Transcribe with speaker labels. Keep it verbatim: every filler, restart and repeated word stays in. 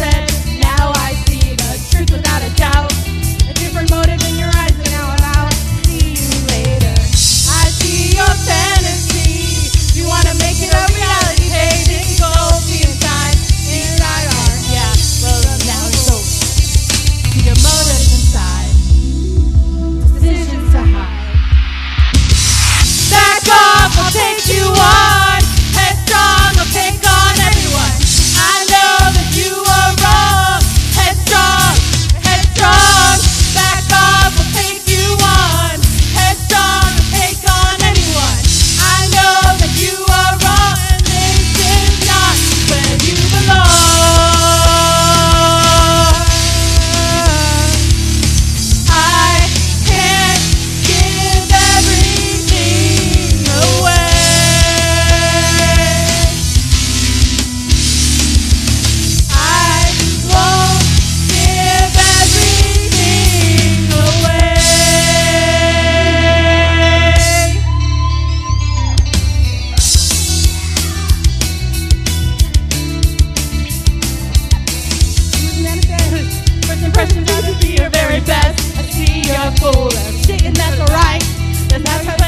Speaker 1: said. Now I see the truth without a doubt. A different motive in your eyes, and now I'm out. See you later. I see your fantasy. You wanna make it a reality. Paid in gold, the inside, inside our yeah. Well, now it's over. See your motives inside. Decisions to hide. Back off, I'll take you on. Headstrong, I'll take on everyone. I know that you are wrong. Headstrong, headstrong. Back off, I'll take you on. Headstrong, I'll take on anyone. I know that you are wrong, and this is not where you belong. I can't give everything away. I won't give everything away. First impressions have to be your very best. I see you're full of shit, and that's alright. That's how